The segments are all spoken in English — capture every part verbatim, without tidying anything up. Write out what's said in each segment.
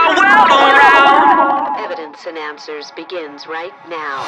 the world around. Evidence and Answers begins right now.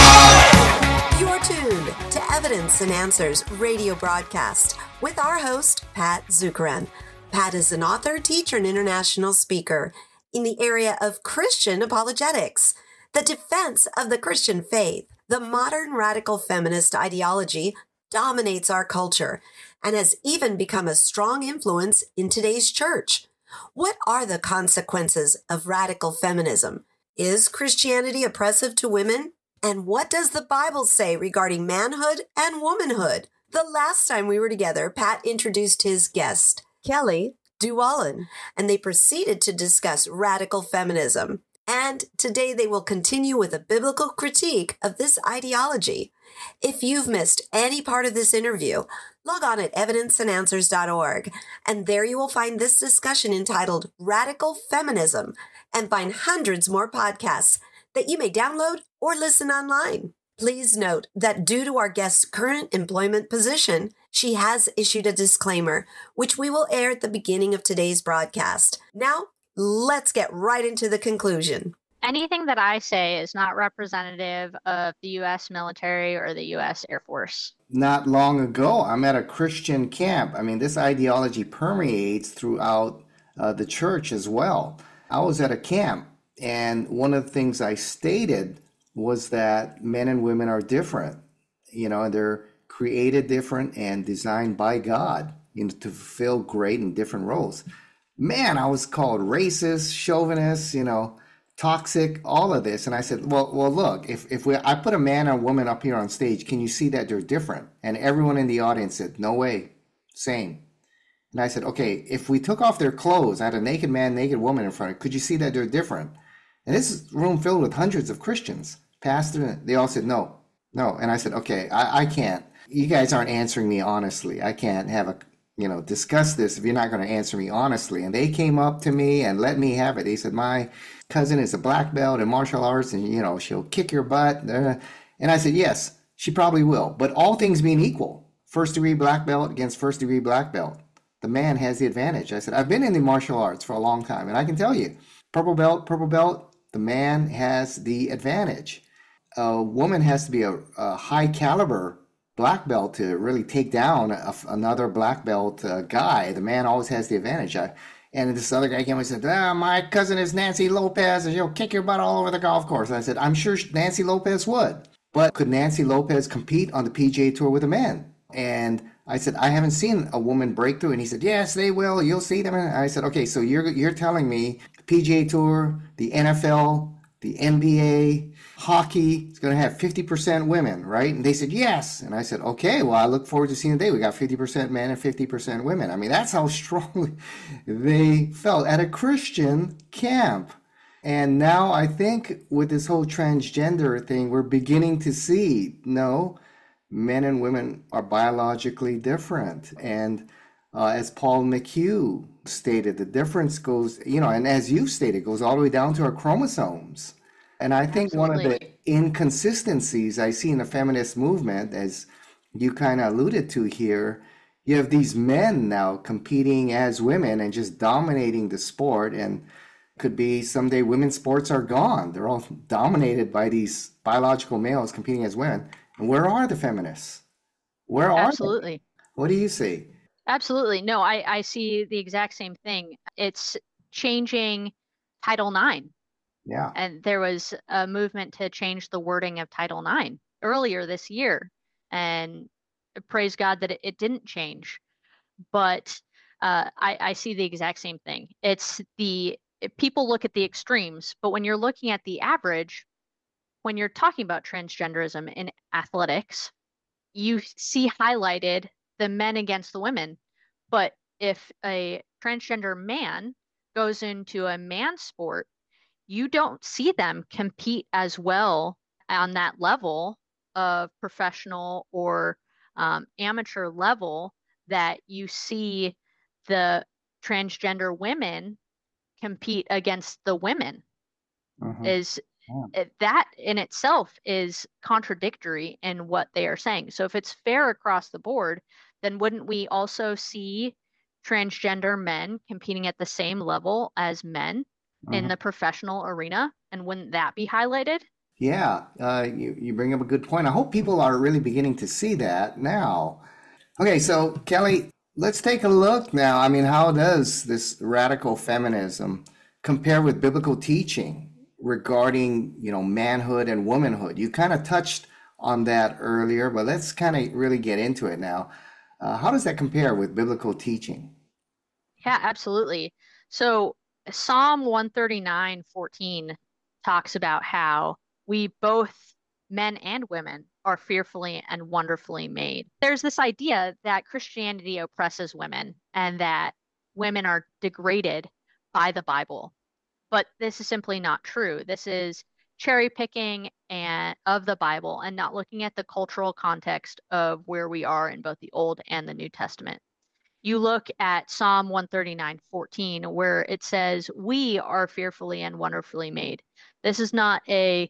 You're tuned to Evidence and Answers radio broadcast with our host, Pat Zukeran. Pat is an author, teacher, and international speaker in the area of Christian apologetics, the defense of the Christian faith. The modern radical feminist ideology dominates our culture and has even become a strong influence in today's church. What are the consequences of radical feminism? Is Christianity oppressive to women? And what does the Bible say regarding manhood and womanhood? The last time we were together, Pat introduced his guest, Kelly Duwallen, and they proceeded to discuss radical feminism. And today they will continue with a biblical critique of this ideology. If you've missed any part of this interview, log on at evidence and answers dot org, and there you will find this discussion entitled Radical Feminism, and find hundreds more podcasts that you may download or listen online. Please note that due to our guest's current employment position, she has issued a disclaimer, which we will air at the beginning of today's broadcast. Now, let's get right into the conclusion. Anything that I say is not representative of the U S military or the U S Air Force. Not long ago, I'm at a Christian camp. I mean, this ideology permeates throughout uh, the church as well. I was at a camp, and one of the things I stated was that men and women are different. You know, they're created different and designed by God, you know, to fulfill great and different roles. Man, I was called racist, chauvinist, you know, toxic, all of this. And I said, well, well, look, if, if we, I put a man and a woman up here on stage, can you see that they're different? And everyone in the audience said, no way, same. And I said, okay, if we took off their clothes, I had a naked man, naked woman in front, could you see that they're different? And this is a room filled with hundreds of Christians. Pastor, they all said, no, no. And I said, okay, I, I can't. You guys aren't answering me honestly. I can't have a, you know, discuss this if you're not going to answer me honestly. And they came up to me and let me have it. They said, my cousin is a black belt in martial arts and, you know, she'll kick your butt. And I said, yes, she probably will. But all things being equal, first degree black belt against first degree black belt, the man has the advantage. I said, I've been in the martial arts for a long time, and I can tell you, purple belt, purple belt, the man has the advantage. A woman has to be a, a high caliber black belt to really take down a, another black belt uh, guy. The man always has the advantage. I, and this other guy came and said, ah, my cousin is Nancy Lopez, and she'll kick your butt all over the golf course. And I said, I'm sure Nancy Lopez would. But could Nancy Lopez compete on the P G A Tour with a man? And I said, I haven't seen a woman break through. And he said, yes, they will. You'll see them. And I said, okay, so you're you're telling me the P G A Tour, the N F L, the N B A, hockey is going to have fifty percent women, right? And they said, yes. And I said, okay, well, I look forward to seeing the day we got fifty percent men and fifty percent women. I mean, that's how strongly they felt at a Christian camp. And now I think with this whole transgender thing, we're beginning to see, no, men and women are biologically different. And uh, as Paul McHugh stated, the difference goes, you know, and as you stated, goes all the way down to our chromosomes. And I think Absolutely. One of the inconsistencies I see in the feminist movement, as you kind of alluded to here, you have these men now competing as women and just dominating the sport. And could be someday women's sports are gone. They're all dominated by these biological males competing as women. And where are the feminists? Where are Absolutely. They? What do you see? Absolutely. No, I, I see the exact same thing. It's changing Title nine. Yeah. And there was a movement to change the wording of Title nine earlier this year. And praise God that it, it didn't change. But uh, I, I see the exact same thing. It's the people look at the extremes, but when you're looking at the average, when you're talking about transgenderism in athletics, you see highlighted the men against the women. But if a transgender man goes into a man sport, you don't see them compete as well on that level of professional or um, amateur level that you see the transgender women compete against the women. Mm-hmm. Is yeah. That in itself is contradictory in what they are saying. So if it's fair across the board, then wouldn't we also see transgender men competing at the same level as men? in Mhm. the professional arena, and wouldn't that be highlighted? Yeah, uh, you, you bring up a good point. I hope people are really beginning to see that now. Okay, so Kelly, let's take a look now. I mean, how does this radical feminism compare with biblical teaching regarding, you know, manhood and womanhood? You kind of touched on that earlier, but let's kind of really get into it now. Uh, how does that compare with biblical teaching? Yeah, absolutely. So Psalm one thirty-nine fourteen talks about how we both, men and women, are fearfully and wonderfully made. There's this idea that Christianity oppresses women and that women are degraded by the Bible. But this is simply not true. This is cherry picking and of the Bible and not looking at the cultural context of where we are in both the Old and the New Testament. You look at Psalm one thirty-nine fourteen, where it says, "We are fearfully and wonderfully made." This is not a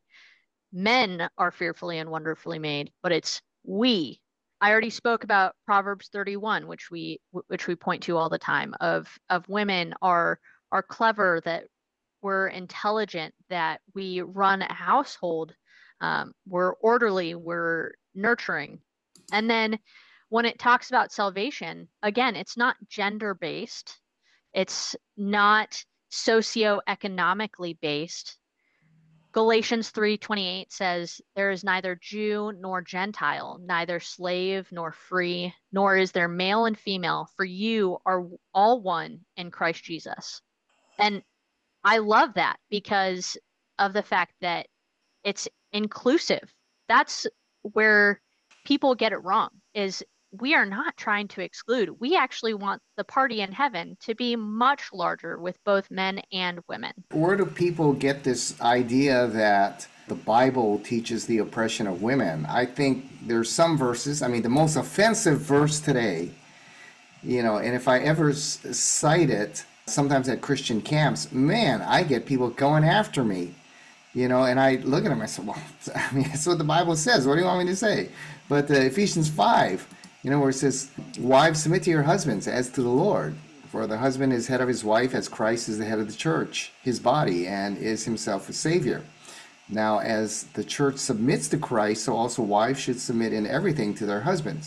men are fearfully and wonderfully made, but it's we. I already spoke about Proverbs thirty-one, which we which we point to all the time, of of women are are clever, that we're intelligent, that we run a household, um, we're orderly, we're nurturing. And then when it talks about salvation, again, it's not gender based, it's not socioeconomically based. Galatians three twenty-eight says, "There is neither Jew nor Gentile, neither slave nor free, nor is there male and female, for you are all one in Christ Jesus." And I love that because of the fact that it's inclusive. That's where people get it wrong, is we are not trying to exclude. We actually want the party in heaven to be much larger with both men and women. Where do people get this idea that the Bible teaches the oppression of women? I think there's some verses. I mean, the most offensive verse today, you know, and if I ever s- cite it, sometimes at Christian camps, man, I get people going after me, you know, and I look at them, I say, well, I mean, that's what the Bible says. What do you want me to say? But uh, Ephesians five, you know, where it says, "Wives, submit to your husbands as to the Lord. For the husband is head of his wife, as Christ is the head of the church, his body, and is himself a Savior. Now, as the church submits to Christ, so also wives should submit in everything to their husbands."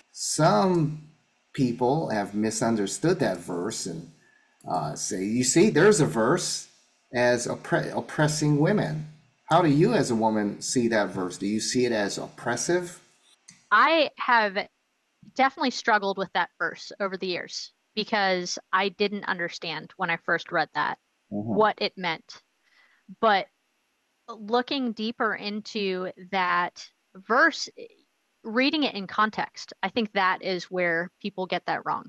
Some people have misunderstood that verse and uh, say, you see, there's a verse as oppre- oppressing women. How do you, as a woman, see that verse? Do you see it as oppressive? I have definitely struggled with that verse over the years because I didn't understand when I first read that Mhm. what it meant. But looking deeper into that verse, reading it in context, I think that is where people get that wrong,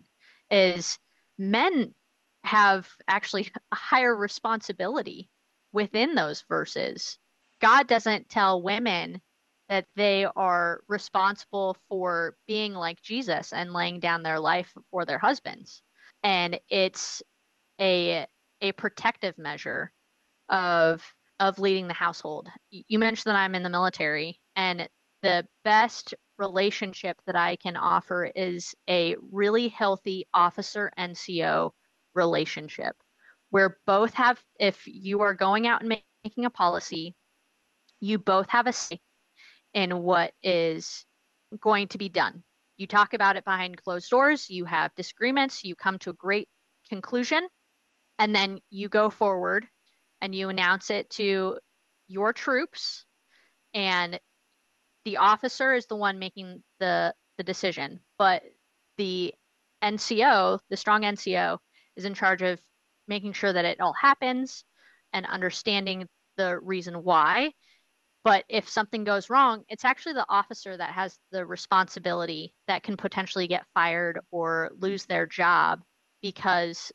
is men have actually a higher responsibility within those verses. God doesn't tell women that they are responsible for being like Jesus and laying down their life for their husbands. And it's a a protective measure of of leading the household. You mentioned that I'm in the military, and the best relationship that I can offer is a really healthy officer N C O relationship where both have, if you are going out and ma- making a policy, you both have a say in what is going to be done. You talk about it behind closed doors, you have disagreements, you come to a great conclusion, and then you go forward and you announce it to your troops, and the officer is the one making the the decision, but the N C O, the strong N C O, is in charge of making sure that it all happens and understanding the reason why. But if something goes wrong, it's actually the officer that has the responsibility that can potentially get fired or lose their job because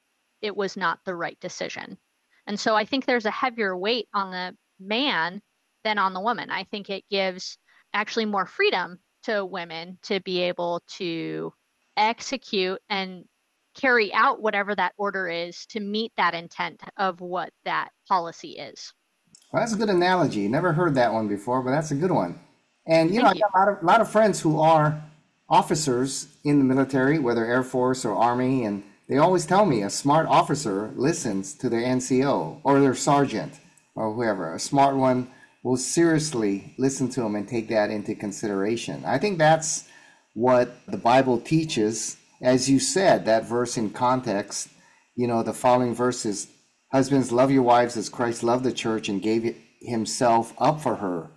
it was not the right decision. And so I think there's a heavier weight on the man than on the woman. I think it gives actually more freedom to women to be able to execute and carry out whatever that order is to meet that intent of what that policy is. Well, that's a good analogy. Never heard that one before, but that's a good one. And you know, I Thank you. got a lot of, lot of friends who are officers in the military, whether Air Force or Army, and they always tell me a smart officer listens to their N C O or their sergeant or whoever. A smart one will seriously listen to them and take that into consideration. I think that's what the Bible teaches. As you said, that verse in context, you know, the following verse is, husbands, love your wives as Christ loved the church and gave himself up for her.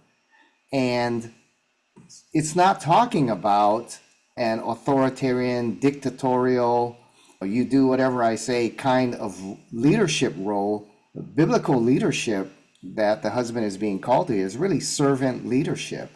And it's not talking about an authoritarian, dictatorial, you do whatever I say kind of leadership role. Biblical leadership that the husband is being called to is really servant leadership.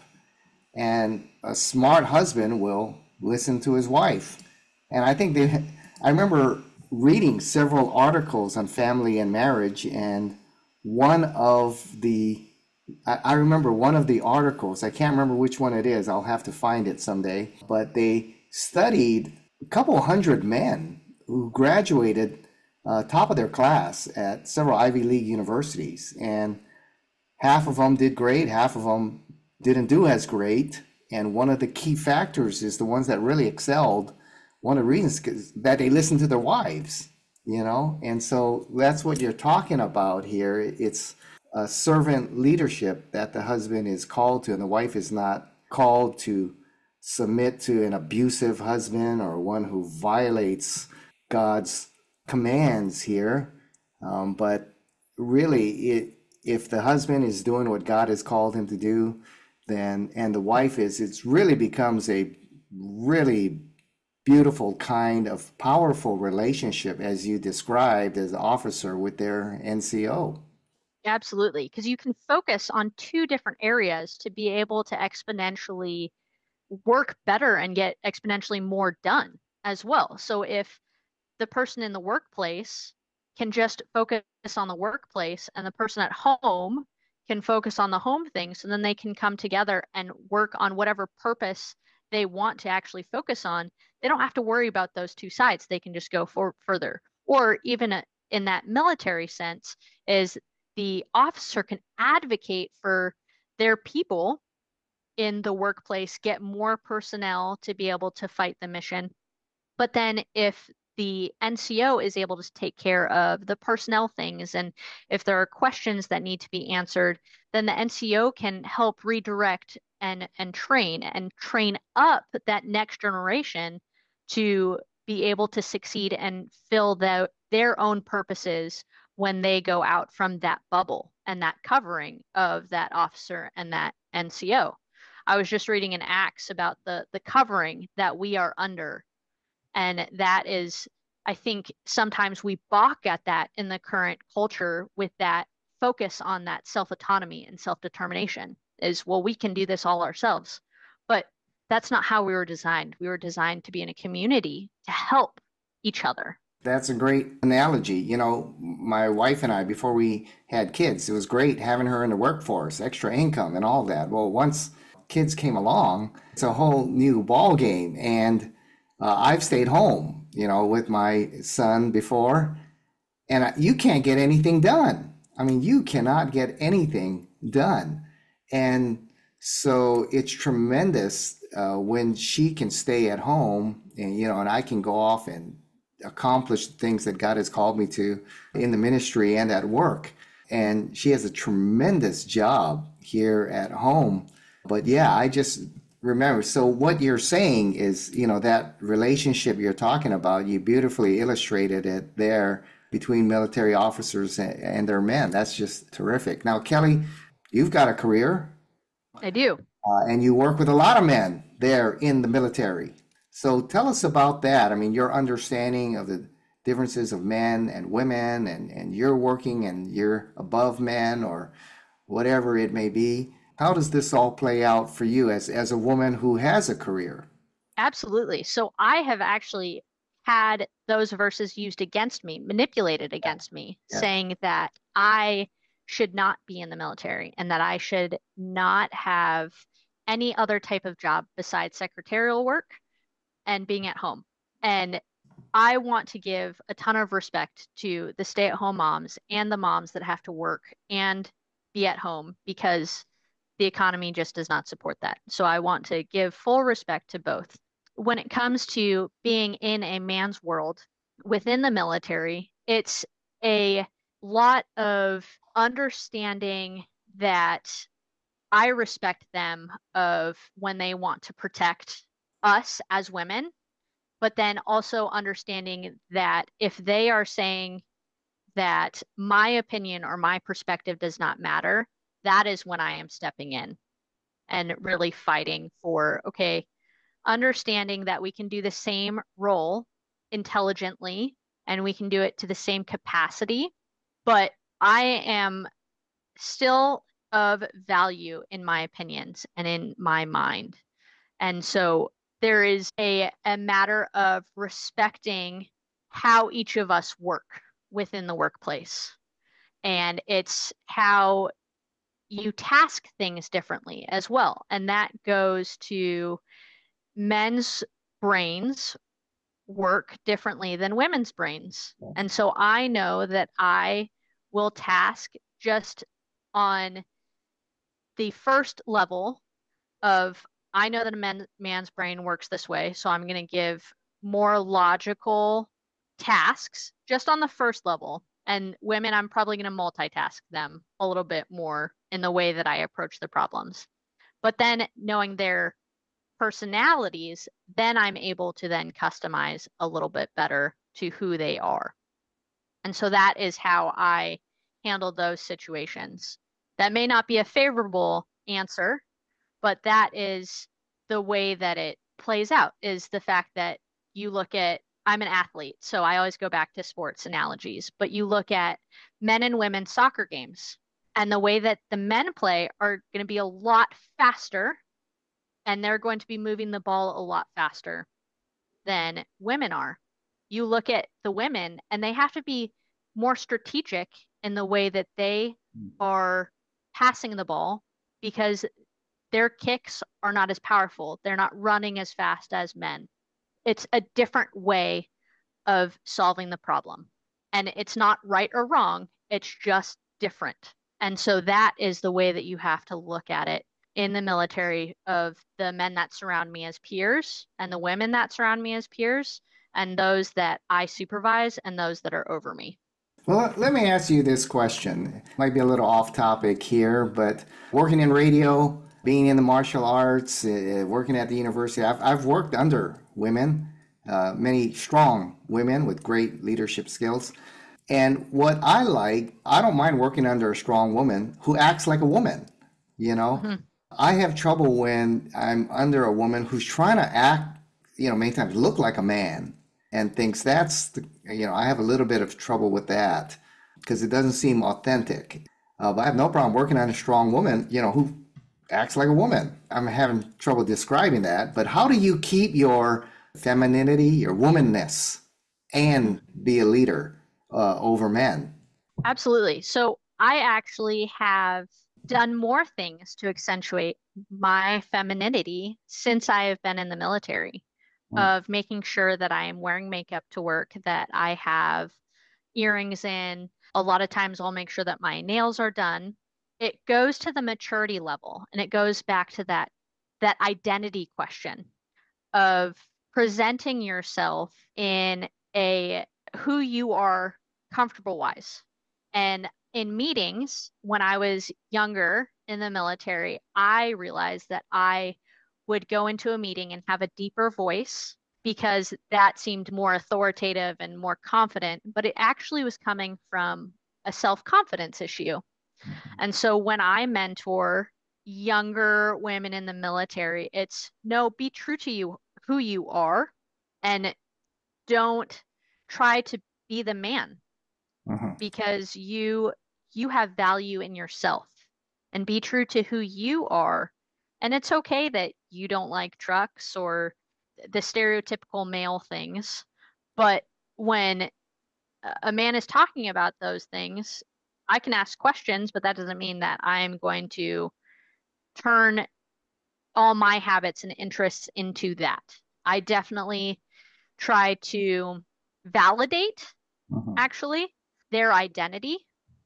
And a smart husband will listen to his wife. And I think they, I remember reading several articles on family and marriage, and one of the, I, I remember one of the articles, I can't remember which one it is, I'll have to find it someday, but they studied a couple hundred men who graduated uh, top of their class at several Ivy League universities. And half of them did great, half of them didn't do as great. And one of the key factors is the ones that really excelled. One of the reasons is that they listen to their wives, you know? And so that's what you're talking about here. It's a servant leadership that the husband is called to, and the wife is not called to submit to an abusive husband or one who violates God's commands here. Um, but really, it, if the husband is doing what God has called him to do, then, and the wife is, it really becomes a really beautiful kind of powerful relationship, as you described as an officer with their N C O. Absolutely, because you can focus on two different areas to be able to exponentially work better and get exponentially more done as well. So if the person in the workplace can just focus on the workplace and the person at home can focus on the home things, and then they can come together and work on whatever purpose they want to actually focus on, they don't have to worry about those two sides. They can just go for further. Or even in that military sense, is the officer can advocate for their people in the workplace, get more personnel to be able to fight the mission. But then if the N C O is able to take care of the personnel things, and if there are questions that need to be answered, then the N C O can help redirect and and train and train up that next generation to be able to succeed and fill the, their own purposes when they go out from that bubble and that covering of that officer and that N C O. I was just reading in Acts about the the covering that we are under. And that is, I think sometimes we balk at that in the current culture with that focus on that self-autonomy and self-determination is, well, we can do this all ourselves. But that's not how we were designed. We were designed to be in a community to help each other. That's a great analogy. You know, my wife and I, before we had kids, it was great having her in the workforce, extra income and all that. Well, once kids came along, it's a whole new ball game. And Uh, I've stayed home, you know, with my son before, and I, you can't get anything done. I mean, you cannot get anything done. And so it's tremendous uh, when she can stay at home and, you know, and I can go off and accomplish the things that God has called me to in the ministry and at work. And she has a tremendous job here at home. But yeah, I just remember, so what you're saying is, you know, that relationship you're talking about, you beautifully illustrated it there between military officers and, and their men. That's just terrific. Now, Kelly, you've got a career. I do. Uh, and you work with a lot of men there in the military. So tell us about that. I mean, your understanding of the differences of men and women, and, and you're working and you're above men or whatever it may be. How does this all play out for you as, as a woman who has a career? Absolutely. So I have actually had those verses used against me, manipulated against me, yeah. saying that I should not be in the military and that I should not have any other type of job besides secretarial work and being at home. And I want to give a ton of respect to the stay-at-home moms and the moms that have to work and be at home, because the economy just does not support that. So I want to give full respect to both. When it comes to being in a man's world, within the military, it's a lot of understanding that I respect them of when they want to protect us as women, but then also understanding that if they are saying that my opinion or my perspective does not matter, that is when I am stepping in and really fighting for, okay, understanding that we can do the same role intelligently and we can do it to the same capacity, but I am still of value in my opinions and in my mind. And so there is a, a matter of respecting how each of us work within the workplace. And it's how you task things differently as well. And that goes to men's brains work differently than women's brains. And so I know that I will task just on the first level of I know that a man, man's brain works this way, so I'm going to give more logical tasks just on the first level. And women, I'm probably going to multitask them a little bit more in the way that I approach the problems. But then knowing their personalities, then I'm able to then customize a little bit better to who they are. And so that is how I handle those situations. That may not be a favorable answer, but that is the way that it plays out, is the fact that you look at, I'm an athlete, so I always go back to sports analogies, but you look at men and women soccer games, and the way that the men play are going to be a lot faster, and they're going to be moving the ball a lot faster than women are. You look at the women, and they have to be more strategic in the way that they are passing the ball because their kicks are not as powerful. They're not running as fast as men. It's a different way of solving the problem. And it's not right or wrong. It's just different. And so that is the way that you have to look at it in the military, of the men that surround me as peers and the women that surround me as peers and those that I supervise and those that are over me. Well, let me ask you this question. It might be a little off topic here, but working in radio, being in the martial arts, uh, working at the university, I've, I've worked under women, uh, many strong women with great leadership skills. And what I like, I don't mind working under a strong woman who acts like a woman, you know? Mm-hmm. I have trouble when I'm under a woman who's trying to act, you know, many times look like a man and thinks that's, the, you know, I have a little bit of trouble with that because it doesn't seem authentic. Uh, but I have no problem working on a strong woman, you know, who acts like a woman. I'm having trouble describing that. But how do you keep your femininity, your womanness, and be a leader uh, over men? Absolutely. So I actually have done more things to accentuate my femininity since I have been in the military, mm. of making sure that I am wearing makeup to work, that I have earrings in. A lot of times I'll make sure that my nails are done. It goes to the maturity level, and it goes back to that that identity question of presenting yourself in a who you are comfortable wise. And in meetings, when I was younger in the military, I realized that I would go into a meeting and have a deeper voice because that seemed more authoritative and more confident, but it actually was coming from a self-confidence issue. And so when I mentor younger women in the military, it's no, be true to you, who you are, and don't try to be the man, uh-huh. because you you have value in yourself, and be true to who you are. And it's okay that you don't like trucks or the stereotypical male things, but when a man is talking about those things, I can ask questions, but that doesn't mean that I'm going to turn all my habits and interests into that. I definitely try to validate, uh-huh. actually, their identity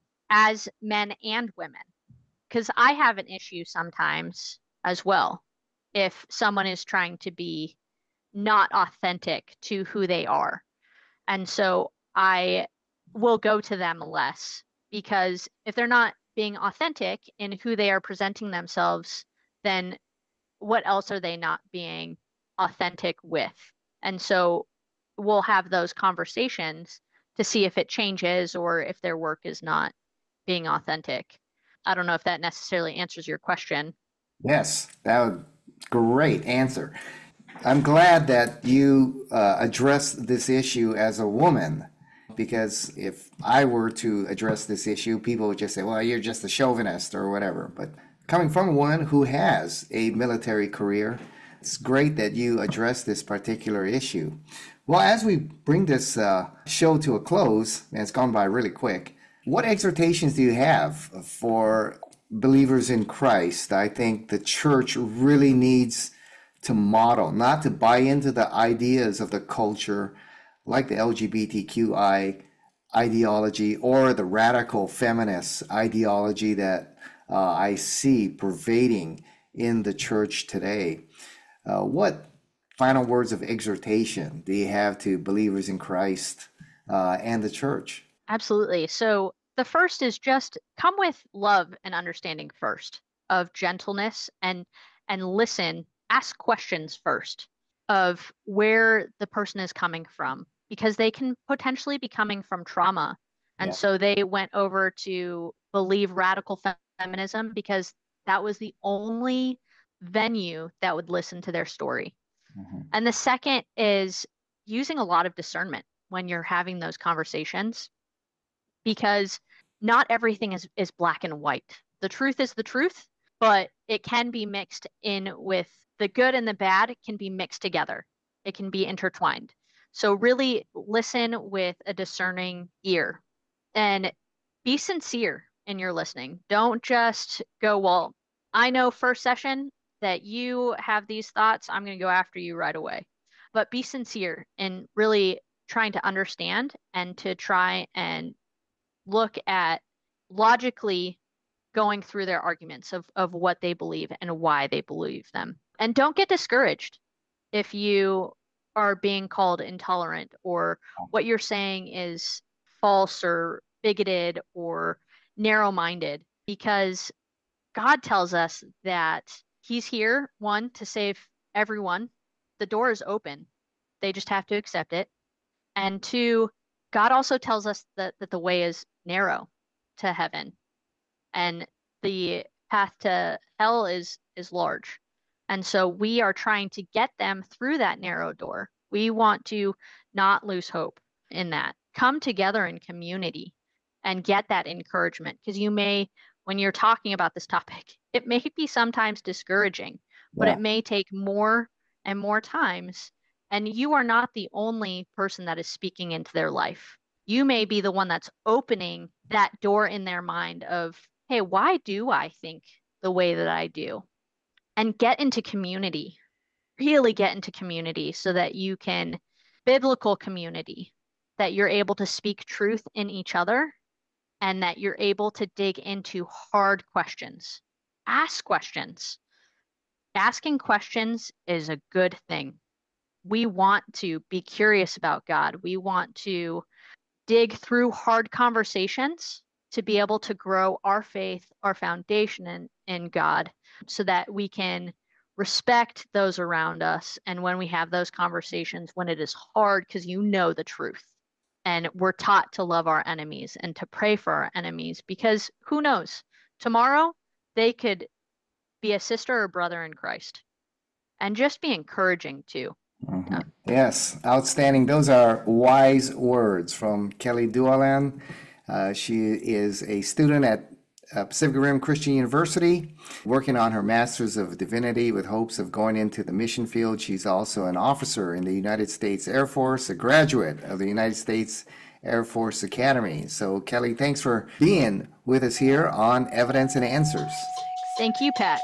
as men and women, because I have an issue sometimes as well if someone is trying to be not authentic to who they are. And so I will go to them less, because if they're not being authentic in who they are presenting themselves, then what else are they not being authentic with? And so we'll have those conversations to see if it changes or if their work is not being authentic. I don't know if that necessarily answers your question. Yes, that was a great answer. I'm glad that you uh, addressed this issue as a woman, because if I were to address this issue, people would just say, well, you're just a chauvinist or whatever. But coming from one who has a military career, it's great that you address this particular issue. Well, as we bring this uh, show to a close, and it's gone by really quick, what exhortations do you have for believers in Christ? I think the church really needs to model, not to buy into the ideas of the culture, like the L G B T Q I ideology or the radical feminist ideology that uh, I see pervading in the church today. Uh, what final words of exhortation do you have to believers in Christ uh, and the church? Absolutely. So the first is just come with love and understanding first, of gentleness, and and listen, ask questions first of where the person is coming from, because they can potentially be coming from trauma. And yeah. So they went over to believe radical feminism because that was the only venue that would listen to their story. Mm-hmm. And the second is using a lot of discernment when you're having those conversations, because not everything is, is black and white. The truth is the truth, but it can be mixed in with the good and the bad. It can be mixed together. It can be intertwined. So really listen with a discerning ear and be sincere in your listening. Don't just go, well, I know first session that you have these thoughts. I'm going to go after you right away. But be sincere in really trying to understand and to try and look at logically going through their arguments of, of what they believe and why they believe them. And don't get discouraged if you are being called intolerant or what you're saying is false or bigoted or narrow-minded, because God tells us that he's here, one, to save everyone. The door is open. They just have to accept it. And two, God also tells us that, that the way is narrow to heaven and the path to hell is is large. And so we are trying to get them through that narrow door. We want to not lose hope in that. Come together in community and get that encouragement, because you may, when you're talking about this topic, it may be sometimes discouraging, but yeah. It may take more and more times. And you are not the only person that is speaking into their life. You may be the one that's opening that door in their mind of, hey, why do I think the way that I do? And get into community, really get into community so that you can, biblical community, that you're able to speak truth in each other and that you're able to dig into hard questions. Ask questions. Asking questions is a good thing. We want to be curious about God. We want to dig through hard conversations to be able to grow our faith, our foundation in, in God, so that we can respect those around us. And when we have those conversations, when it is hard, because you know the truth, and we're taught to love our enemies and to pray for our enemies, because who knows, tomorrow they could be a sister or brother in Christ. And just be encouraging too. Mm-hmm. Yeah. Yes, outstanding. Those are wise words from Kelly Dualan. Uh, she is a student at uh, Pacific Rim Christian University, working on her Master's of Divinity with hopes of going into the mission field. She's also an officer in the United States Air Force, a graduate of the United States Air Force Academy. So, Kelly, thanks for being with us here on Evidence and Answers. Thank you, Pat.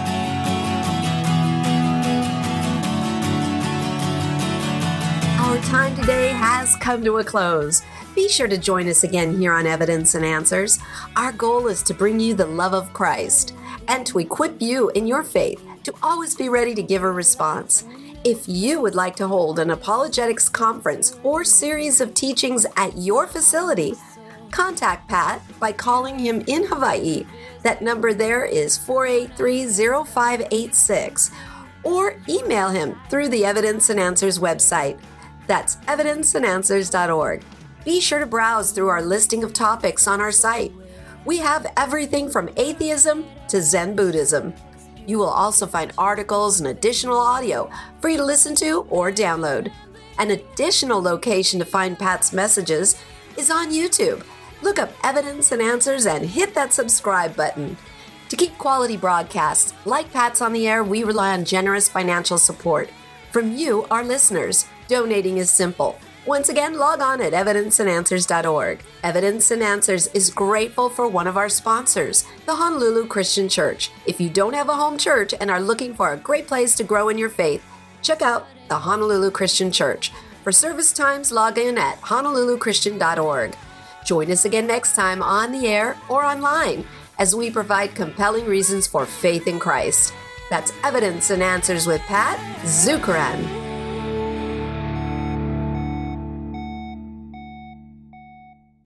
Our time today has come to a close. Be sure to join us again here on Evidence and Answers. Our goal is to bring you the love of Christ and to equip you in your faith to always be ready to give a response. If you would like to hold an apologetics conference or series of teachings at your facility, contact Pat by calling him in Hawaii. That number there is four eight three, zero five eight six, or email him through the Evidence and Answers website. That's evidence and answers dot org. Be sure to browse through our listing of topics on our site. We have everything from atheism to Zen Buddhism. You will also find articles and additional audio for you to listen to or download. An additional location to find Pat's messages is on YouTube. Look up Evidence and Answers and hit that subscribe button. To keep quality broadcasts like Pat's on the air, we rely on generous financial support from you, our listeners. Donating is simple. Once again, log on at evidence and answers dot org. Evidence and Answers is grateful for one of our sponsors, the Honolulu Christian Church. If you don't have a home church and are looking for a great place to grow in your faith, check out the Honolulu Christian Church. For service times, log in at honolulu christian dot org. Join us again next time on the air or online as we provide compelling reasons for faith in Christ. That's Evidence and Answers with Pat Zukeran.